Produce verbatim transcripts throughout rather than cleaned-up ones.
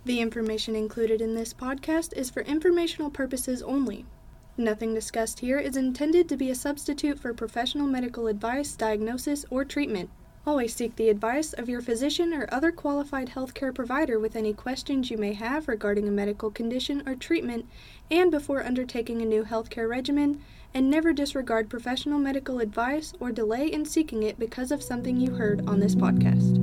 The information included in this podcast is for informational purposes only. Nothing discussed here is intended to be a substitute for professional medical advice, diagnosis, or treatment. Always seek the advice of your physician or other qualified healthcare provider with any questions you may have regarding a medical condition or treatment and before undertaking a new healthcare regimen, and never disregard professional medical advice or delay in seeking it because of something you heard on this podcast.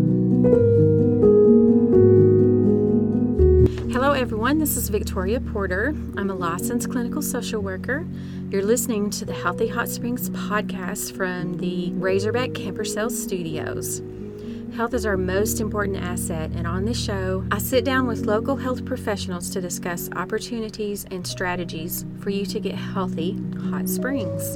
Hello everyone, this is Victoria Porter. I'm a licensed clinical social worker. You're listening to the Healthy Hot Springs podcast from the Razorback Camper Sales Studios. Health is our most important asset, and on this show, I sit down with local health professionals to discuss opportunities and strategies for you to get healthy hot springs.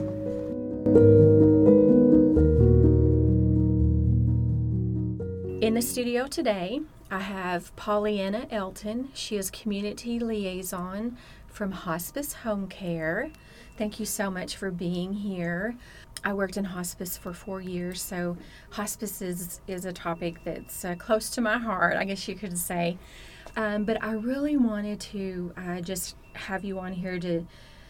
In the studio today, I have Pollyanna Elton. She is Community Liaison from Hospice Home Care. Thank you so much for being here. I worked in hospice for four years, so hospice is, is a topic that's uh, close to my heart, I guess you could say. Um, but I really wanted to uh, just have you on here to,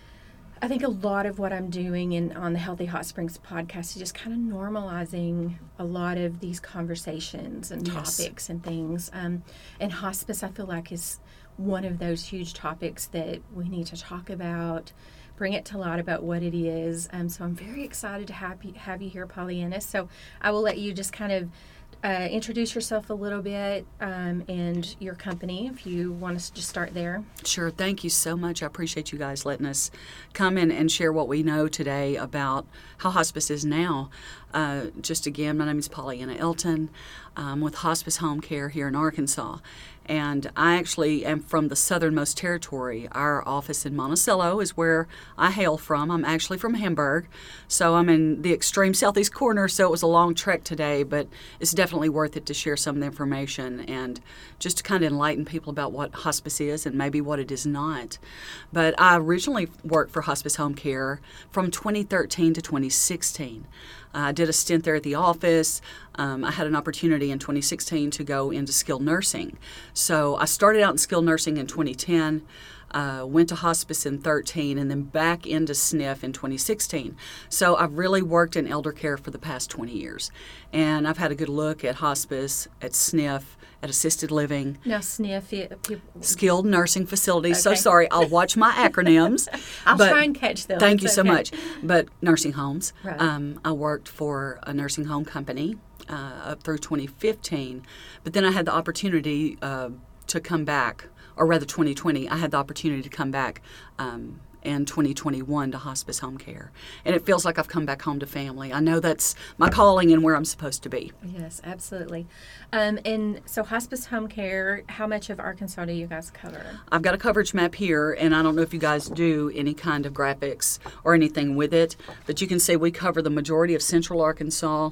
I think a lot of what I'm doing in on the Healthy Hot Springs podcast is just kind of normalizing a lot of these conversations and Yes. topics and things. Um, and hospice, I feel like, is one of those huge topics that we need to talk about, bring it to light about what it is. Um, so I'm very excited to have you, have you here, Pollyanna. So I will let you just kind of uh, introduce yourself a little bit um, and your company, if you want us to just start there. Sure. Thank you so much. I appreciate you guys letting us come in and share what we know today about how hospice is now. Uh, just again, my name is Pollyanna Elton. I'm with Hospice Home Care here in Arkansas. And I actually am from the southernmost territory. Our office in Monticello is where I hail from. I'm actually from Hamburg, so I'm in the extreme southeast corner, so it was a long trek today, but it's definitely worth it to share some of the information and just to kind of enlighten people about what hospice is and maybe what it is not. But I originally worked for Hospice Home Care from twenty thirteen to twenty sixteen. I did a stint there at the office. Um, I had an opportunity in twenty sixteen to go into skilled nursing. So I started out in skilled nursing in twenty ten, uh, went to hospice in thirteen, and then back into S N F in twenty sixteen. So I've really worked in elder care for the past twenty years. And I've had a good look at hospice, at S N F, at assisted living. Now, S N F, it, people, skilled nursing facilities. So Okay. sorry, I'll watch my acronyms. I'll but try and catch them. Thank you It's so okay. much. But nursing homes. Right. Um, I worked for a nursing home company uh, up through twenty fifteen. But then I had the opportunity uh, to come back, or rather twenty twenty, I had the opportunity to come back um, in twenty twenty-one to Hospice Home Care. And it feels like I've come back home to family. I know that's my calling and where I'm supposed to be. Yes, absolutely. Um, and so Hospice Home Care, how much of Arkansas do you guys cover? I've got a coverage map here, and I don't know if you guys do any kind of graphics or anything with it, but you can see we cover the majority of central Arkansas.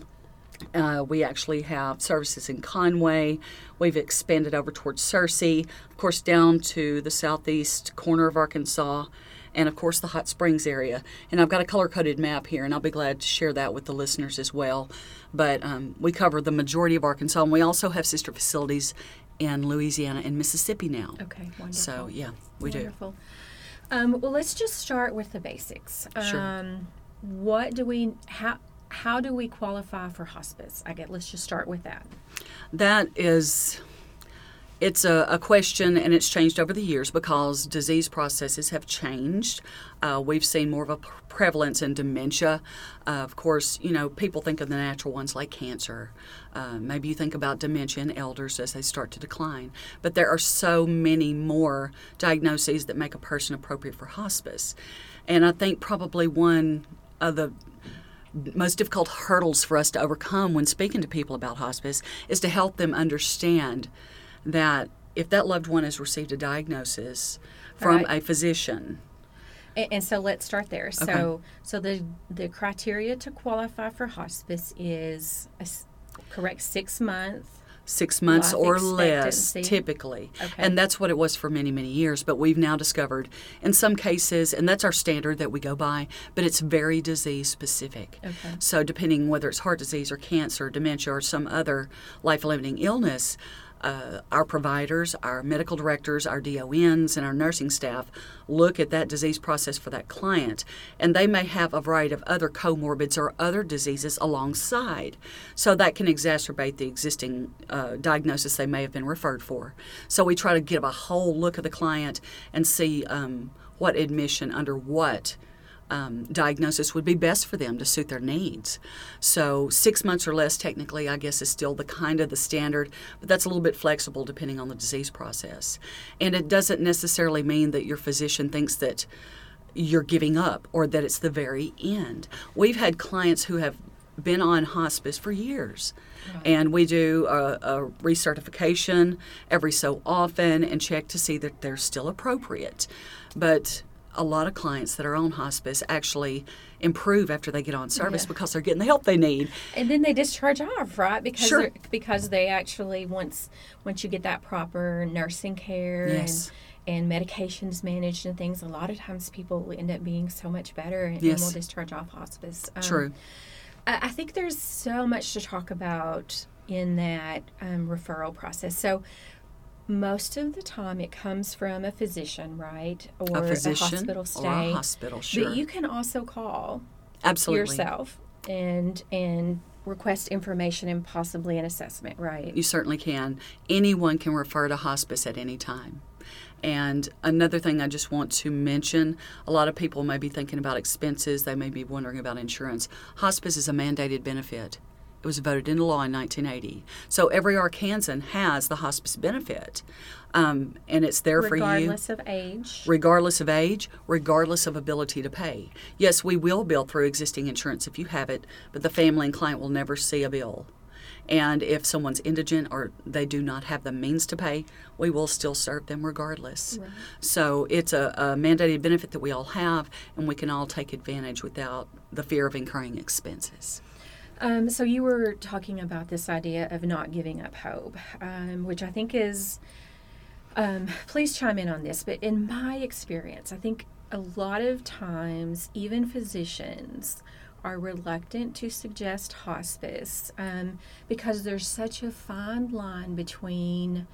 Uh, we actually have services in Conway. We've expanded over towards Searcy, of course, down to the southeast corner of Arkansas, and of course the Hot Springs area. And I've got a color-coded map here, and I'll be glad to share that with the listeners as well. But um, we cover the majority of Arkansas, and we also have sister facilities in Louisiana and Mississippi now. Okay, wonderful. So, yeah, we wonderful. do. Um, well, let's just start with the basics. Sure. Um, what do we, how, how do we qualify for hospice? I guess let's just start with that. That is, it's a, a question, and it's changed over the years because disease processes have changed. Uh, we've seen more of a prevalence in dementia. Uh, of course, you know, people think of the natural ones like cancer. Uh, maybe you think about dementia in elders as they start to decline. But there are so many more diagnoses that make a person appropriate for hospice. And I think probably one of the most difficult hurdles for us to overcome when speaking to people about hospice is to help them understand that if that loved one has received a diagnosis from Right. a physician. And, and so let's start there. So, Okay. so the the criteria to qualify for hospice is a s- correct six month. Six months Life or less, expectancy. typically. Okay. And that's what it was for many, many years. But we've now discovered in some cases, and that's our standard that we go by, but it's very disease specific. Okay. So depending whether it's heart disease or cancer, dementia, or some other life-limiting illness, uh, our providers, our medical directors, our D O Ns, and our nursing staff look at that disease process for that client, and they may have a variety of other comorbids or other diseases alongside. So that can exacerbate the existing uh, diagnosis they may have been referred for. So we try to give a whole look at the client and see um, what admission under what Um, diagnosis would be best for them to suit their needs. So six months or less, technically, I guess, is still the kind of the standard, but that's a little bit flexible depending on the disease process. And it doesn't necessarily mean that your physician thinks that you're giving up or that it's the very end. We've had clients who have been on hospice for years. Right. And we do a, a recertification every so often and check to see that they're still appropriate. But a lot of clients that are on hospice actually improve after they get on service yeah. because they're getting the help they need. And then they discharge off, right? Because sure. because they actually, once once you get that proper nursing care yes. and, and medications managed and things, a lot of times people end up being so much better and, yes. and will discharge off hospice. Um, True. I, I think there's so much to talk about in that um, referral process. So most of the time it comes from a physician, right? Or a, physician, a hospital stay. Or a hospital, sure. But you can also call Absolutely. yourself and and request information and possibly an assessment, right? You certainly can. Anyone can refer to hospice at any time. And another thing I just want to mention, a lot of people may be thinking about expenses. They may be wondering about insurance. Hospice is a mandated benefit. It was voted into law in nineteen eighty. So every Arkansan has the hospice benefit, um, and it's there for you. Regardless of age. Regardless of age, regardless of ability to pay. Yes, we will bill through existing insurance if you have it, but the family and client will never see a bill. And if someone's indigent or they do not have the means to pay, we will still serve them regardless. Right. So it's a, a mandated benefit that we all have, and we can all take advantage without the fear of incurring expenses. Um, so you were talking about this idea of not giving up hope, um, which I think is, um, please chime in on this, but in my experience, I think a lot of times even physicians are reluctant to suggest hospice um, because there's such a fine line between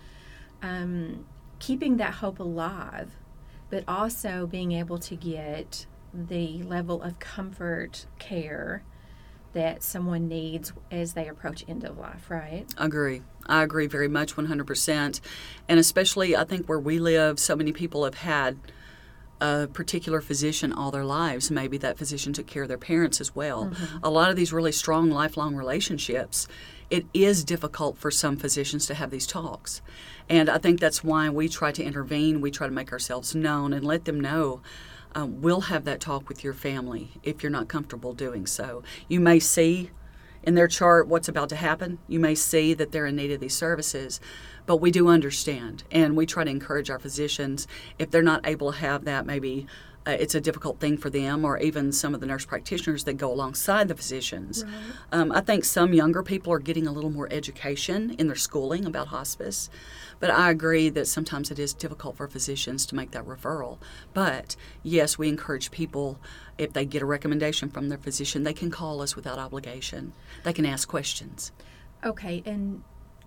um, keeping that hope alive, but also being able to get the level of comfort care that someone needs as they approach end of life, right? I agree. I agree very much, one hundred percent. And especially, I think where we live, so many people have had a particular physician all their lives. Maybe that physician took care of their parents as well. Mm-hmm. A lot of these really strong lifelong relationships, it is difficult for some physicians to have these talks. And I think that's why we try to intervene. We try to make ourselves known and let them know Um, we'll have that talk with your family if you're not comfortable doing so. You may see in their chart what's about to happen. You may see that they're in need of these services, but we do understand, and we try to encourage our physicians, if they're not able to have that, maybe uh, it's a difficult thing for them, or even some of the nurse practitioners that go alongside the physicians. Right. Um, I think some younger people are getting a little more education in their schooling about hospice, but I agree that sometimes it is difficult for physicians to make that referral. But yes, we encourage people, if they get a recommendation from their physician, they can call us without obligation. They can ask questions. Okay, and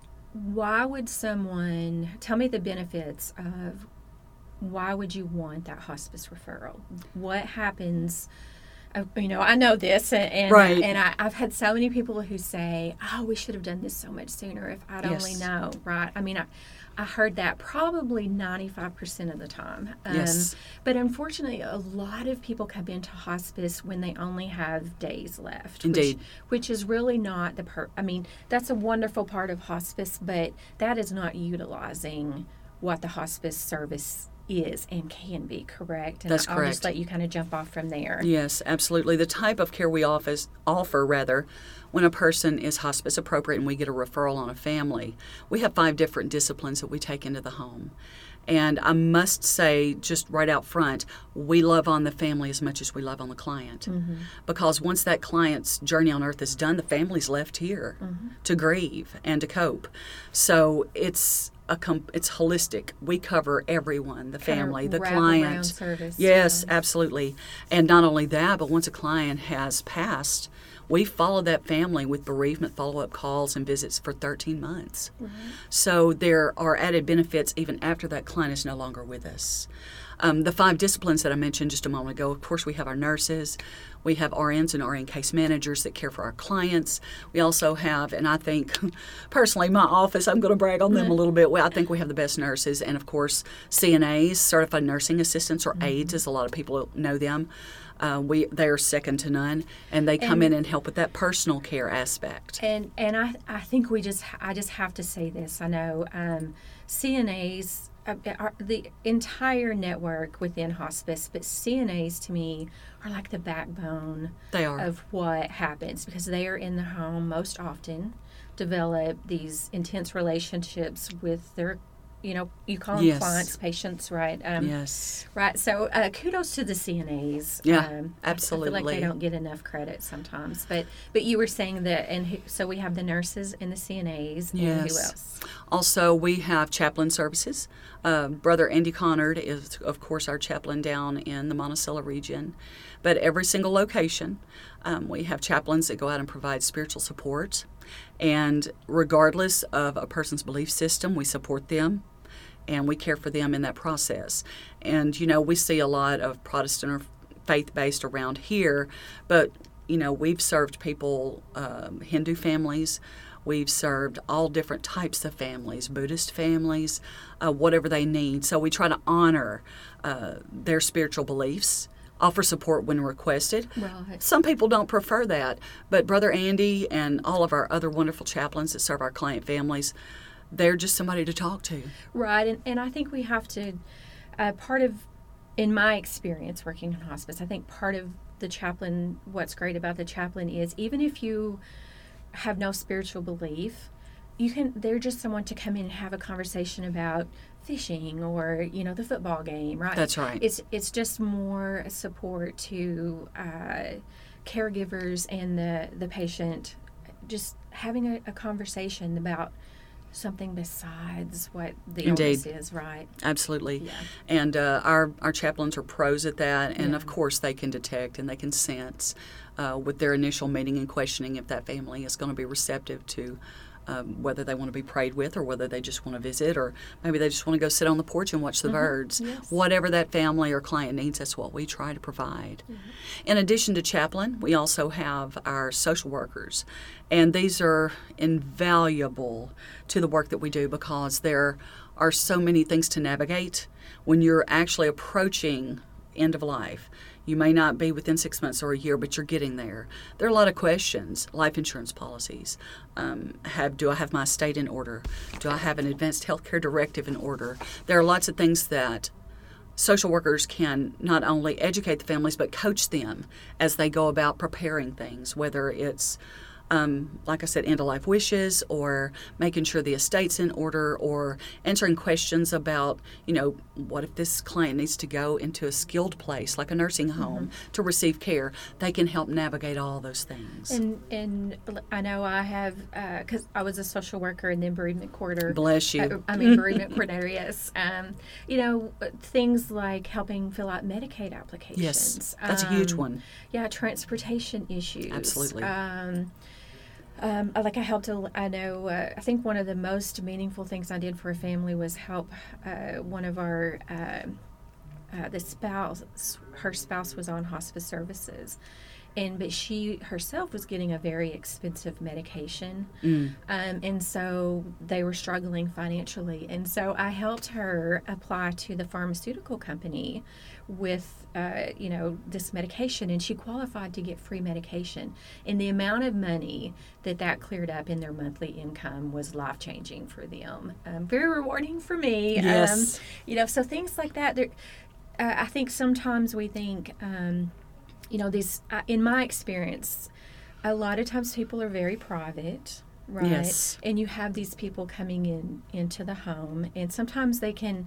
why would someone, tell me the benefits of why would you want that hospice referral? What happens? Uh, you know, I know this, and and, right. and I, I've had so many people who say, "Oh, we should have done this so much sooner if I'd yes. only know." Right? I mean, I, I heard that probably ninety-five percent of the time. Um, yes. But unfortunately, a lot of people come into hospice when they only have days left. Indeed. Which, which is really not the per. I mean, that's a wonderful part of hospice, but that is not utilizing what the hospice service is and can be, correct? And That's I'll correct. just let you kind of jump off from there. Yes, absolutely. The type of care we office, offer, rather, when a person is hospice appropriate and we get a referral on a family, we have five different disciplines that we take into the home. And I must say, just right out front, we love on the family as much as we love on the client. Mm-hmm. Because once that client's journey on earth is done, the family's left here mm-hmm. to grieve and to cope. So it's a com- it's holistic. We cover everyone, the kind family, of the wrap client. around service. Yes, yeah. absolutely. And not only that, but once a client has passed, we followed that family with bereavement follow-up calls and visits for thirteen months. Right. So there are added benefits even after that client is no longer with us. Um, the five disciplines that I mentioned just a moment ago, of course, we have our nurses. We have R Ns and R N case managers that care for our clients. We also have, and I think, personally, my office, I'm going to brag on them a little bit. Well, I think we have the best nurses. And, of course, C N As, Certified Nursing Assistants, or mm-hmm. aides, as a lot of people know them. Uh, we They are second to none, and they come and, in and help with that personal care aspect. And and I, I think we just, I just have to say this. I know um, C N As, Uh, our, the entire network within hospice, but C N As to me are like the backbone they are. of what happens, because they are in the home most often, develop these intense relationships with their, you know, you call them yes. clients, patients, right? Um, yes. Right. So uh, kudos to the C N As. Yeah, um, absolutely. I feel like they don't get enough credit sometimes. But but you were saying that, and who, so we have the nurses and the C N As. Yes. And who else? Also, we have chaplain services. Uh, Brother Andy Connard is, of course, our chaplain down in the Monticello region. But every single location, um, we have chaplains that go out and provide spiritual support. And regardless of a person's belief system, we support them. And we care for them in that process. And, you know, we see a lot of Protestant or faith-based around here, but, you know, we've served people, um, Hindu families, we've served all different types of families, Buddhist families, uh, whatever they need. So we try to honor uh, their spiritual beliefs, offer support when requested. Right. Some people don't prefer that, but Brother Andy and all of our other wonderful chaplains that serve our client families, they're just somebody to talk to. Right, and, and I think we have to, uh, part of, in my experience working in hospice, I think part of the chaplain, what's great about the chaplain is even if you have no spiritual belief, you can, they're just someone to come in and have a conversation about fishing or, you know, the football game, right? That's right. It's, it's just more support to uh, caregivers and the, the patient, just having a, a conversation about something besides what the Indeed. illness is, right? Absolutely. Yeah. And uh, our, our chaplains are pros at that, and Yeah. of course they can detect and they can sense uh, with their initial meeting and questioning if that family is going to be receptive to um, whether they want to be prayed with or whether they just want to visit, or maybe they just want to go sit on the porch and watch the Mm-hmm. birds. Yes. Whatever that family or client needs, that's what we try to provide. Mm-hmm. In addition to chaplain, we also have our social workers, and these are invaluable to the work that we do because there are so many things to navigate when you're actually approaching end of life. You may not be within six months or a year, but you're getting there. There are a lot of questions. Life insurance policies. Um, have do I have my estate in order? Do I have an advanced health care directive in order? There are lots of things that social workers can not only educate the families, but coach them as they go about preparing things, whether it's Um, like I said, end-of-life wishes, or making sure the estate's in order, or answering questions about, you know, what if this client needs to go into a skilled place, like a nursing home, mm-hmm. to receive care. They can help navigate all those things. And and I know I have, because uh, I was a social worker and then bereavement coordinator. Bless you. Uh, I mean, bereavement coordinator, yes. Um, you know, things like helping fill out Medicaid applications. Yes, that's um, a huge one. Yeah, transportation issues. Absolutely. Um, Um, like I helped, a, I know, uh, I think one of the most meaningful things I did for a family was help uh, one of our, uh, uh, the spouse, her spouse was on hospice services. And but she herself was getting a very expensive medication, Mm. um, and so they were struggling financially. And so I helped her apply to the pharmaceutical company with, uh, you know, this medication, and she qualified to get free medication. And the amount of money that that cleared up in their monthly income was life changing for them. Um, very rewarding for me. Yes. Um, you know, so things like that. Uh, I think sometimes we think. Um, You know, these, uh, in my experience, a lot of times people are very private, right? Yes. And you have these people coming in into the home, and sometimes they can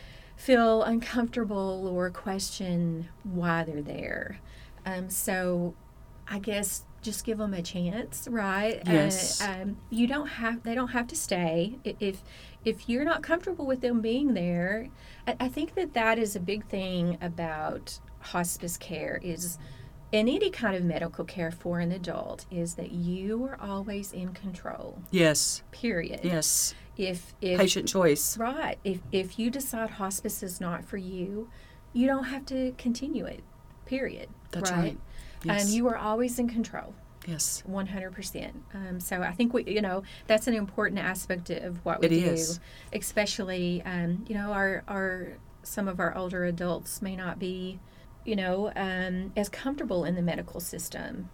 feel uncomfortable or question why they're there. Um, so I guess just give them a chance, right? Yes. Uh, um, you don't have, they don't have to stay. If if you're not comfortable with them being there, I, I think that that is a big thing about hospice care is in any kind of medical care for an adult is that you are always in control. Yes. Period. Yes. If, if Patient choice. Right. If if you decide hospice is not for you, you don't have to continue it. Period. That's right. right. Yes. Um, you are always in control. Yes. one hundred percent. Um, so I think we, you know, that's an important aspect of what we It do. is. Especially, um, you know, our our some of our older adults may not be, you know, um, as comfortable in the medical system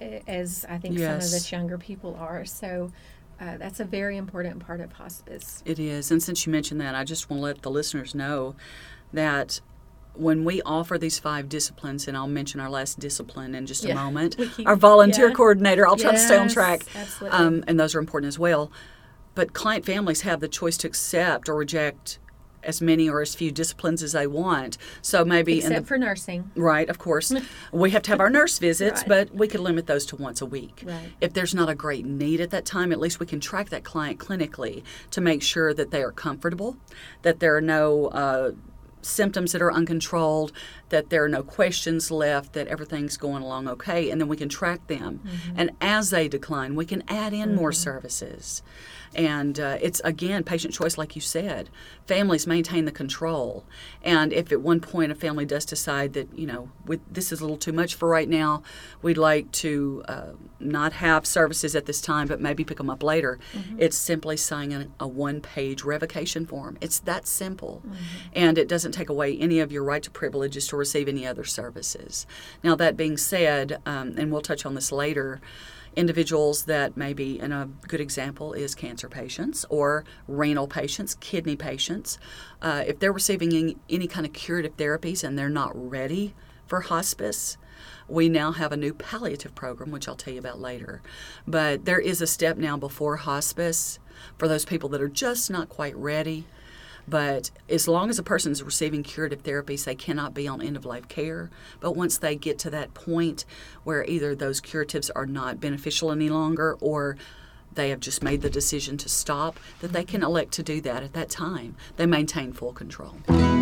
as I think yes. some of us younger people are. So uh, that's a very important part of hospice. It is. And since you mentioned that, I just want to let the listeners know that when we offer these five disciplines, and I'll mention our last discipline in just Yeah. a moment, keep, our volunteer yeah. coordinator, I'll try yes, to stay on track, absolutely. um, and those are important as well. But client families have the choice to accept or reject as many or as few disciplines as they want. So maybe Except in the, for nursing. Right, of course. We have to have our nurse visits, Right. but we could limit those to once a week. Right. If there's not a great need at that time, at least we can track that client clinically to make sure that they are comfortable, that there are no uh, symptoms that are uncontrolled, that there are no questions left, that everything's going along okay, and then we can track them. Mm-hmm. And as they decline, we can add in mm-hmm. more services. And uh, it's, again, patient choice, like you said. Families maintain the control. And if at one point a family does decide that, you know, with, this is a little too much for right now, we'd like to uh, not have services at this time, but maybe pick them up later, mm-hmm. it's simply signing a one-page revocation form. It's that simple. Mm-hmm. And it doesn't take away any of your right to privileges to receive any other services. Now, that being said, um, and we'll touch on this later, individuals that maybe, and a good example is cancer patients or renal patients, kidney patients. Uh, if they're receiving any, any kind of curative therapies and they're not ready for hospice, we now have a new palliative program, which I'll tell you about later. But there is a step now before hospice for those people that are just not quite ready. But as long as a person is receiving curative therapies, they cannot be on end-of-life care. But once they get to that point where either those curatives are not beneficial any longer or they have just made the decision to stop, that they can elect to do that at that time. They maintain full control.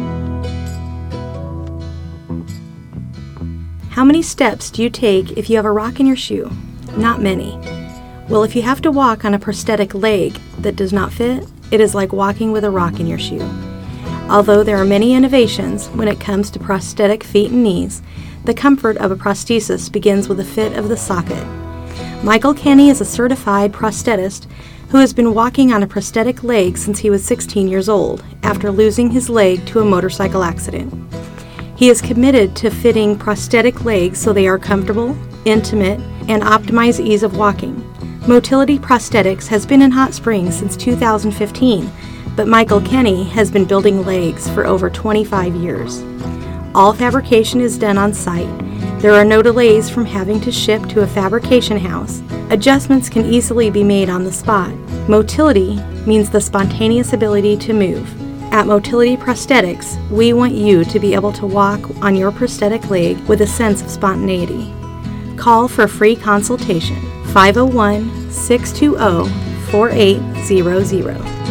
How many steps do you take if you have a rock in your shoe? Not many. Well, if you have to walk on a prosthetic leg that does not fit, it is like walking with a rock in your shoe. Although there are many innovations when it comes to prosthetic feet and knees, the comfort of a prosthesis begins with the fit of the socket. Michael Kenny is a certified prosthetist who has been walking on a prosthetic leg since he was sixteen years old after losing his leg to a motorcycle accident. He is committed to fitting prosthetic legs so they are comfortable, intimate, and optimize ease of walking. Motility Prosthetics has been in Hot Springs since two thousand fifteen, but Michael Kenny has been building legs for over twenty-five years. All fabrication is done on site. There are no delays from having to ship to a fabrication house. Adjustments can easily be made on the spot. Motility means the spontaneous ability to move. At Motility Prosthetics, we want you to be able to walk on your prosthetic leg with a sense of spontaneity. Call for a free consultation, five oh one, six two zero, four eight zero zero.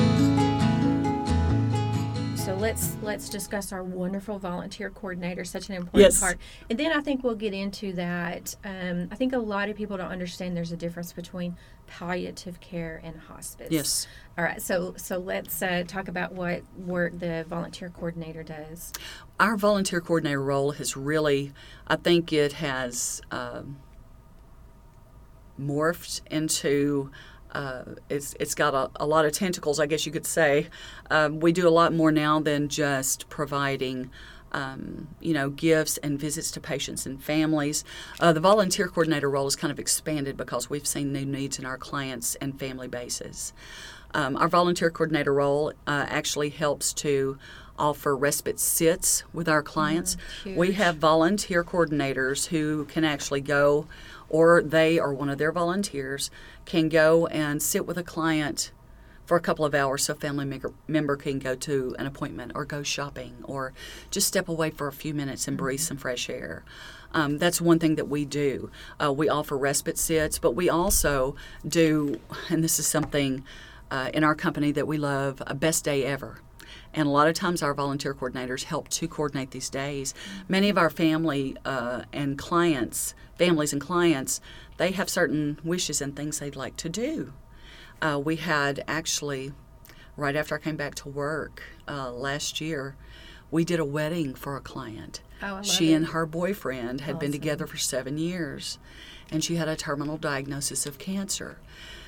So let's let's discuss our wonderful volunteer coordinator, such an important Yes. part. And then I think we'll get into that. Um, I think a lot of people don't understand there's a difference between palliative care and hospice. Yes. All right, so so let's uh, talk about what work the volunteer coordinator does. Our volunteer coordinator role has really, I think it has um, morphed into, uh, it's it's got a, a lot of tentacles, I guess you could say. Um, we do a lot more now than just providing Um, you know, gifts and visits to patients and families. Uh, the volunteer coordinator role has kind of expanded because we've seen new needs in our clients and family bases. Um, our volunteer coordinator role uh, actually helps to offer respite sits with our clients. Mm, we huge. have volunteer coordinators who can actually go, or they or one of their volunteers can go and sit with a client for a couple of hours so a family member, member can go to an appointment or go shopping or just step away for a few minutes and breathe some fresh air. Um, that's one thing that we do. Uh, we offer respite sits, but we also do, and this is something uh, in our company that we love, a best day ever. And a lot of times our volunteer coordinators help to coordinate these days. Many of our family uh, and clients, families and clients, they have certain wishes and things they'd like to do. Uh, we had actually, right after I came back to work uh, last year, we did a wedding for a client. Oh, I love she it. and her boyfriend had Awesome. been together for seven years, and she had a terminal diagnosis of cancer.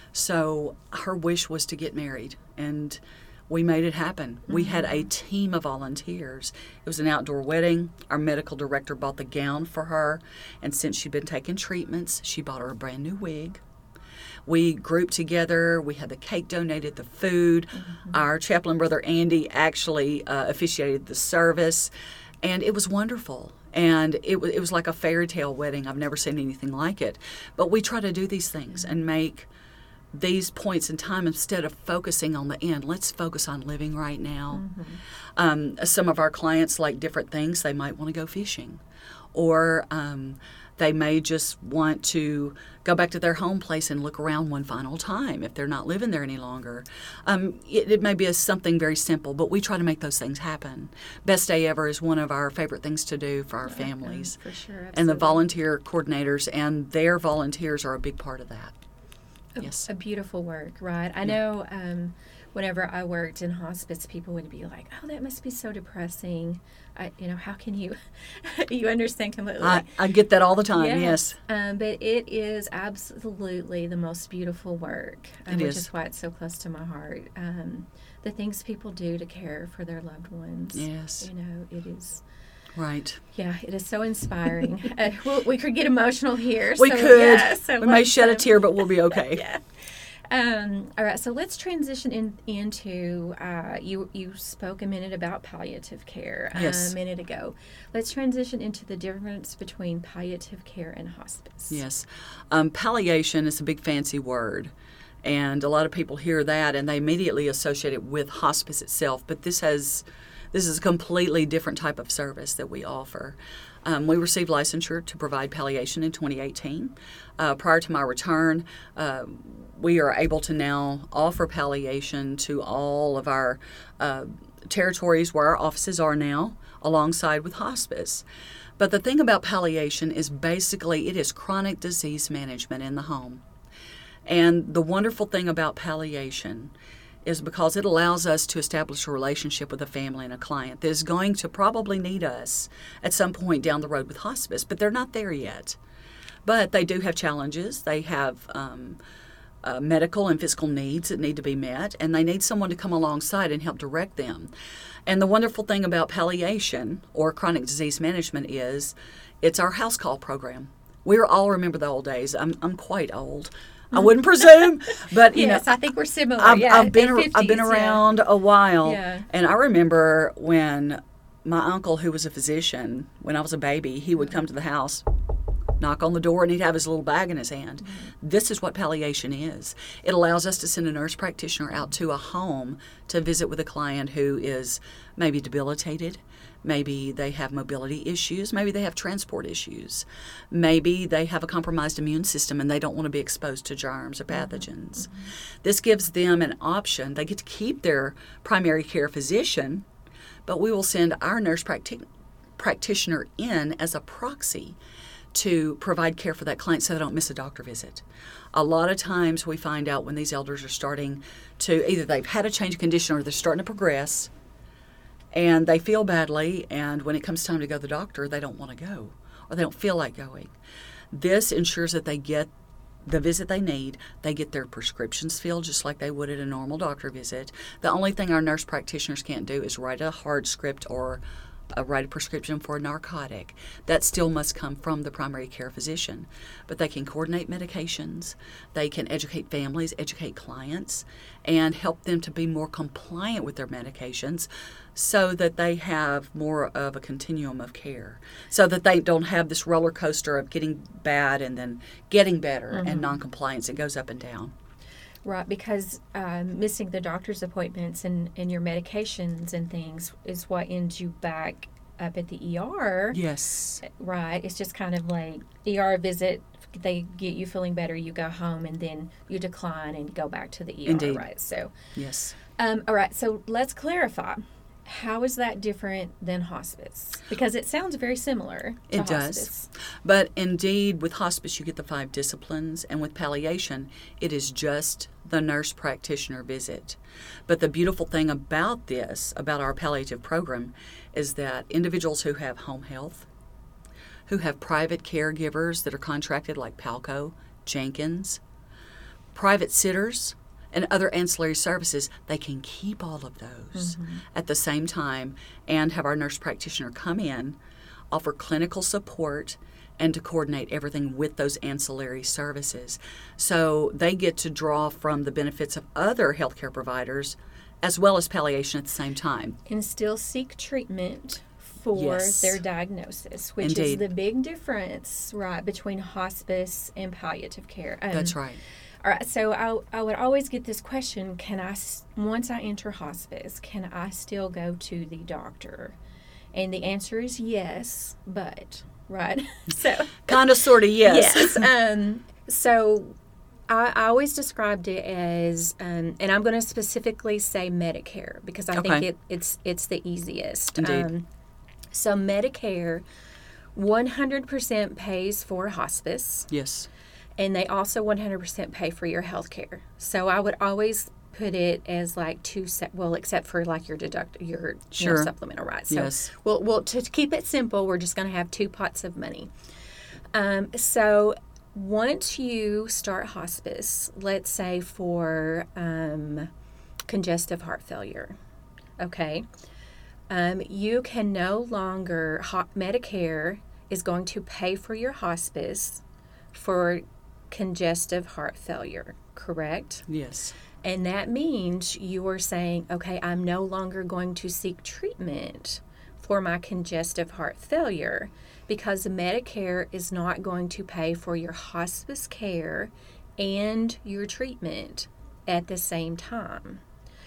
So her wish was to get married, and we made it happen. Mm-hmm. We had a team of volunteers. It was an outdoor wedding. Our medical director bought the gown for her, and since she'd been taking treatments, she bought her a brand new wig. We grouped together. We had the cake donated, the food. Mm-hmm. Our chaplain brother Andy actually uh, officiated the service, and it was wonderful. And it, w- it was like a fairy tale wedding. I've never seen anything like it. But we try to do these things and make these points in time, instead of focusing on the end, let's focus on living right now. Mm-hmm. Um, some of our clients like different things. They might want to go fishing, or um, they may just want to go back to their home place and look around one final time if they're not living there any longer. Um, it, it may be a, something very simple, but we try to make those things happen. Best Day Ever is one of our favorite things to do for our families. For sure, absolutely. And the volunteer coordinators and their volunteers are a big part of that. A, Yes. a beautiful work, right? I know um, whenever I worked in hospice, people would be like, oh, that must be so depressing. I, you know, how can you, you understand completely. I, I get that all the time, yes. Um, but it is absolutely the most beautiful work, um, It which is. is why it's so close to my heart. Um, the things people do to care for their loved ones. Yes. You know, it is... Right. Yeah, it is so inspiring. uh, we, we could get emotional here. We so, could. Yeah, so we may let's, shed a um, tear, but we'll be okay. Yeah. Um, all right, so let's transition in, into, uh, you you spoke a minute about palliative care uh, Yes. a minute ago. Let's transition into the difference between palliative care and hospice. Yes. Um, palliation is a big fancy word, and a lot of people hear that and they immediately associate it with hospice itself, but this has this is a completely different type of service that we offer. Um, we received licensure to provide palliation in twenty eighteen. Uh, prior to my return, uh, we are able to now offer palliation to all of our uh, territories where our offices are now, alongside with hospice. But the thing about palliation is basically it is chronic disease management in the home. And the wonderful thing about palliation is because it allows us to establish a relationship with a family and a client that is going to probably need us at some point down the road with hospice, but they're not there yet. But they do have challenges. They have um, uh, medical and physical needs that need to be met, and they need someone to come alongside and help direct them. And the wonderful thing about palliation or chronic disease management is it's our house call program. We all remember the old days. I'm, I'm quite old. I wouldn't presume, but you yes, know, I think we're similar. I've, yeah, I've been fifties, I've been yeah. around a while, Yeah. and I remember when my uncle, who was a physician, when I was a baby, he would come to the house, knock on the door, and he'd have his little bag in his hand. Mm-hmm. This is what palliation is. It allows us to send a nurse practitioner out to a home to visit with a client who is maybe debilitated. Maybe they have mobility issues. Maybe they have transport issues. Maybe they have a compromised immune system and they don't want to be exposed to germs or pathogens. Mm-hmm. This gives them an option. They get to keep their primary care physician, but we will send our nurse practi- practitioner in as a proxy to provide care for that client so they don't miss a doctor visit. A lot of times we find out when these elders are starting to, either they've had a change of condition or they're starting to progress, and they feel badly, and when it comes time to go to the doctor, they don't want to go, or they don't feel like going. This ensures that they get the visit they need. They get their prescriptions filled just like they would at a normal doctor visit. The only thing our nurse practitioners can't do is write a hard script or uh, write a prescription for a narcotic. That still must come from the primary care physician. But they can coordinate medications, they can educate families, educate clients, and help them to be more compliant with their medications so that they have more of a continuum of care, so that they don't have this roller coaster of getting bad and then getting better mm-hmm. and noncompliance. It goes up and down. Right, because um, missing the doctor's appointments and, and your medications and things is what ends you back up at the E R. Yes. Right. It's just kind of like E R visit, they get you feeling better, you go home, and then you decline and go back to the E R. Indeed. Right. So, yes. Um, all right, so let's clarify. how is that different than hospice? Because it sounds very similar to It does. hospice. But indeed, with hospice, you get the five disciplines, and with palliation, it is just the nurse practitioner visit. But the beautiful thing about this, about our palliative program, is that individuals who have home health, who have private caregivers that are contracted like Palco, Jenkins, private sitters, and other ancillary services, they can keep all of those mm-hmm. at the same time and have our nurse practitioner come in, offer clinical support, and to coordinate everything with those ancillary services. So they get to draw from the benefits of other healthcare providers as well as palliation at the same time. And still seek treatment for Yes. their diagnosis, which Indeed. is the big difference, right, between hospice and palliative care. Um, That's right. All right, so I, I would always get this question, can I, once I enter hospice, can I still go to the doctor? And the answer is yes, but, right? So Kind of, sort of, yes. Yes. Um, so I, I always described it as, um, and I'm going to specifically say Medicare because I Okay. think it, it's it's the easiest. Indeed. Um, so Medicare, one hundred percent pays for hospice. Yes. And they also one hundred percent pay for your health care. So I would always put it as like two set, well, except for like your deduct, your Sure. you know, supplemental, right? So Yes. we'll, we'll, to keep it simple, we're just going to have two pots of money. Um, so once you start hospice, let's say for um, congestive heart failure, okay, um, you can no longer, ho- Medicare is going to pay for your hospice for congestive heart failure, correct? Yes. And that means you are saying, okay, I'm no longer going to seek treatment for my congestive heart failure because Medicare is not going to pay for your hospice care and your treatment at the same time.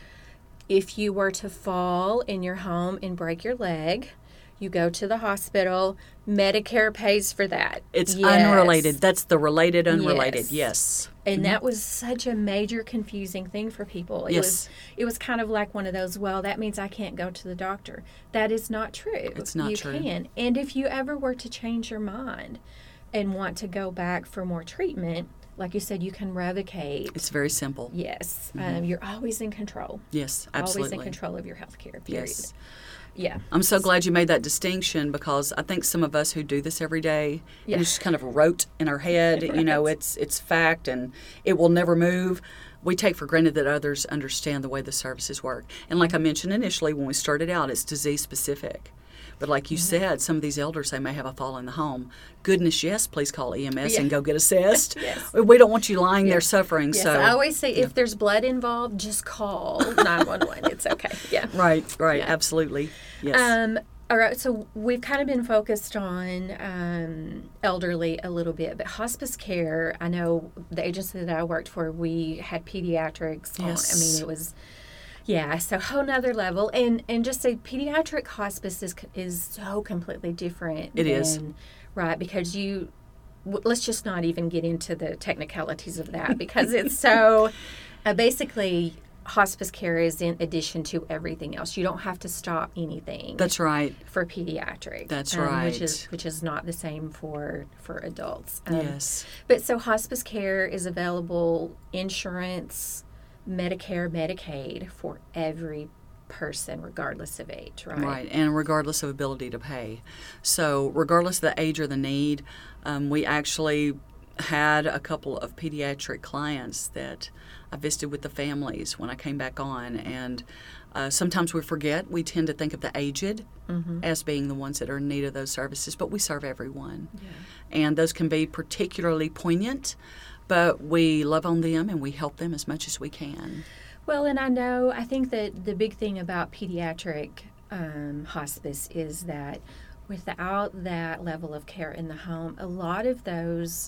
If you were to fall in your home and break your leg, you go to the hospital, Medicare pays for that. It's Yes. unrelated. That's the related, unrelated. Yes. Yes. And that was such a major confusing thing for people. It Yes. was it was kind of like one of those, well, that means I can't go to the doctor. That is not true. It's not you true. You can. And if you ever were to change your mind and want to go back for more treatment, like you said, you can revocate. It's very simple. Yes. Mm-hmm. Um, you're always in control. Yes, absolutely. Always in control of your health care, period. Yes. Yeah. I'm so glad you made that distinction because I think some of us who do this every day, Yeah. and it's just kind of rote in our head, you know, Right. it's it's fact and it will never move. We take for granted that others understand the way the services work. And like I mentioned initially when we started out, it's disease specific. But like you Mm-hmm. said, some of these elders, they may have a fall in the home. Goodness, yes, please call E M S Yeah. and go get assessed. Yes. We don't want you lying there suffering. Yes, so I always say if there's blood involved, just call nine one one. It's okay. Yeah. Right, right, Yeah. absolutely. Yes. Um, all right, so we've kind of been focused on um, elderly a little bit, but hospice care, I know the agency that I worked for, we had pediatrics. on- Yes. I mean, it was, yeah, so a whole nother level. And and just say pediatric hospice is is so completely different. It than, is. Right, because you, w- let's just not even get into the technicalities of that because it's so, uh, basically, hospice care is in addition to everything else. You don't have to stop anything. That's right. For pediatric. That's um, right. Which is which is not the same for for adults. Um, Yes. But so hospice care is available, insurance, Medicare, Medicaid for every person regardless of age, right? Right, and regardless of ability to pay. So regardless of the age or the need, um, we actually had a couple of pediatric clients that I visited with the families when I came back on, and uh, sometimes we forget. We tend to think of the aged Mm-hmm. as being the ones that are in need of those services, but we serve everyone. Yeah. And those can be particularly poignant, but we love on them and we help them as much as we can. Well, and I know, I think that the big thing about pediatric um, hospice is that without that level of care in the home, a lot of those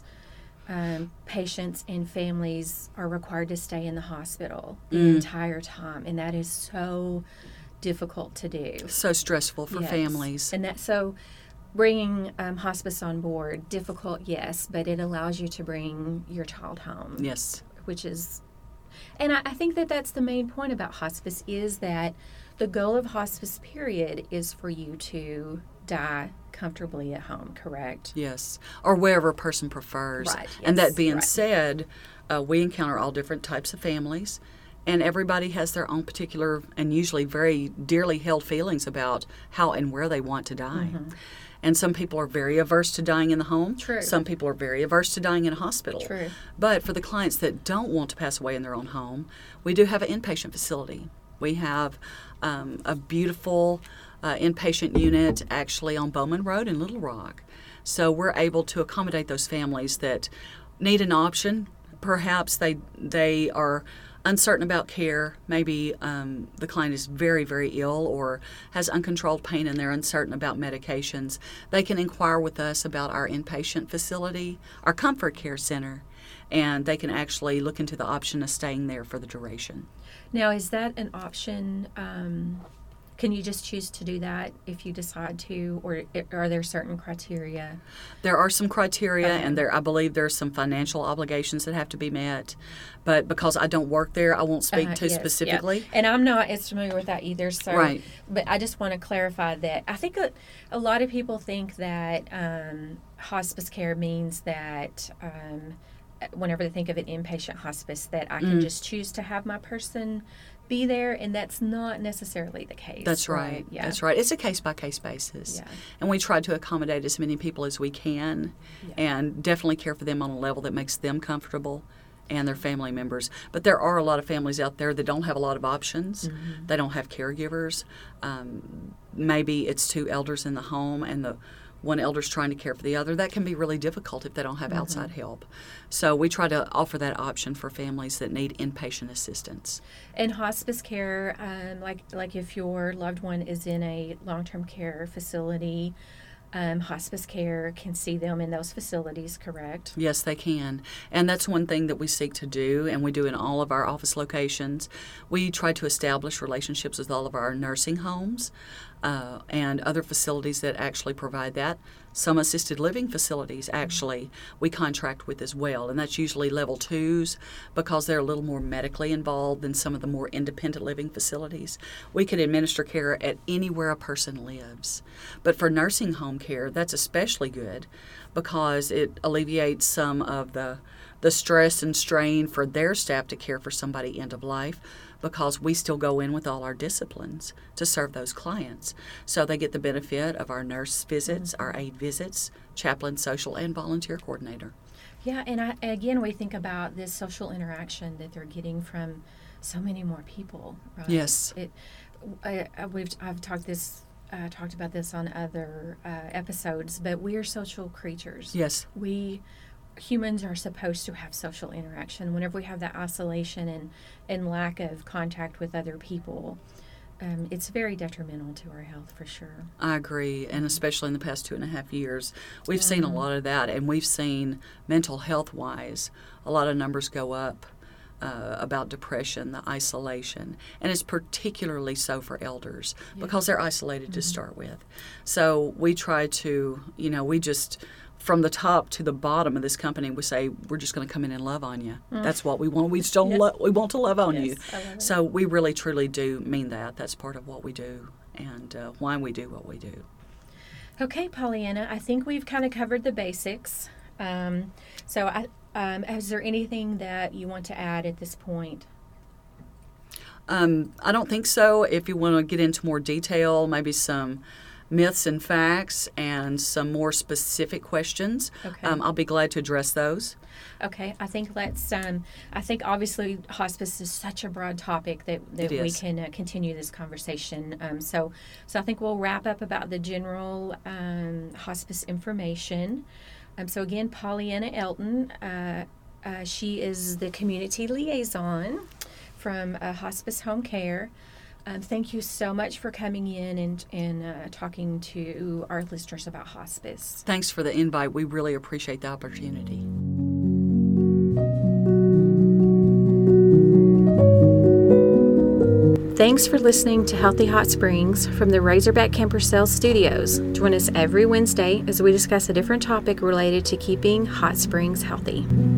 um, patients and families are required to stay in the hospital the Mm. entire time, and that is so difficult to do. So stressful for Yes. families. And that so bringing um, hospice on board, difficult, yes, but it allows you to bring your child home. Yes. Which is, and I, I think that that's the main point about hospice is that the goal of hospice, period, is for you to die comfortably at home, correct? Yes, or wherever a person prefers. Right, And yes, that being right. said, uh, we encounter all different types of families, and everybody has their own particular and usually very dearly held feelings about how and where they want to die. Mm-hmm. And some people are very averse to dying in the home. True. Some people are very averse to dying in a hospital. True. But for the clients that don't want to pass away in their own home, we do have an inpatient facility. We have um, a beautiful uh, inpatient unit actually on Bowman Road in Little Rock. So we're able to accommodate those families that need an option. Perhaps they they are uncertain about care. Maybe um, the client is very, very ill or has uncontrolled pain and they're uncertain about medications. They can inquire with us about our inpatient facility, our Comfort Care Center, and they can actually look into the option of staying there for the duration. Now, is that an option? Um, can you just choose to do that if you decide to, or are there certain criteria? There are some criteria, Okay. and there I believe there are some financial obligations that have to be met. But because I don't work there, I won't speak Uh, to yes, specifically. yeah. And I'm not as familiar with that either. So, Right. But I just want to clarify that I think a, a lot of people think that um, hospice care means that um, whenever they think of an inpatient hospice, that I can Mm. just choose to have my person be there, and that's not necessarily the case. That's right. Yeah. That's right. It's a case-by-case basis. Yeah. And we try to accommodate as many people as we can Yeah. and definitely care for them on a level that makes them comfortable and their family members. But there are a lot of families out there that don't have a lot of options. Mm-hmm. They don't have caregivers. Um, maybe it's two elders in the home and the one elder's trying to care for the other. That can be really difficult if they don't have Mm-hmm. outside help. So we try to offer that option for families that need inpatient assistance. And hospice care, um, like like if your loved one is in a long-term care facility, um, hospice care can see them in those facilities, correct? Yes, they can. And that's one thing that we seek to do, and we do in all of our office locations. We try to establish relationships with all of our nursing homes uh, and other facilities that actually provide that. Some assisted living facilities, actually, we contract with as well, and that's usually level twos because they're a little more medically involved than some of the more independent living facilities. We can administer care at anywhere a person lives. But for nursing home care, that's especially good because it alleviates some of the the stress and strain for their staff to care for somebody end of life, because we still go in with all our disciplines to serve those clients. So they get the benefit of our nurse visits, our aide visits, chaplain, social, and volunteer coordinator. Yeah, and I, again, we think about this social interaction that they're getting from so many more people, right? Yes. It, I, I, we've, I've talked this, uh, talked about this on other uh, episodes, but we are social creatures. Yes. We humans are supposed to have social interaction. Whenever we have that isolation and, and lack of contact with other people, um, it's very detrimental to our health for sure. I agree, and especially in the past two and a half years, we've seen a lot of that, and we've seen mental health-wise, a lot of numbers go up uh, about depression, the isolation, and it's particularly so for elders because they're isolated to start with. So we try to, you know, we just... from the top to the bottom of this company, we say we're just going to come in and love on you. Mm. That's what we want. We just don't. Yes. Lo- we want to love on Yes, you. I love it. So we really, truly do mean that. That's part of what we do and uh, why we do what we do. Okay, Pollyanna, I think we've kind of covered the basics. Um, so, I, um, is there anything that you want to add at this point? Um, I don't think so. If you want to get into more detail, maybe some myths and facts and some more specific questions, Okay. um, I'll be glad to address those. Okay, I think let's. Um, I think obviously hospice is such a broad topic that, that It we is. can uh, continue this conversation. Um, so, so I think we'll wrap up about the general um, hospice information. Um, so again, Pollyanna Elton, uh, uh, she is the community liaison from uh, Hospice Home Care. Um, thank you so much for coming in and, and uh, talking to our listeners about hospice. Thanks for the invite. We really appreciate the opportunity. Thanks for listening to Healthy Hot Springs from the Razorback Camper Sales Studios. Join us every Wednesday as we discuss a different topic related to keeping hot springs healthy.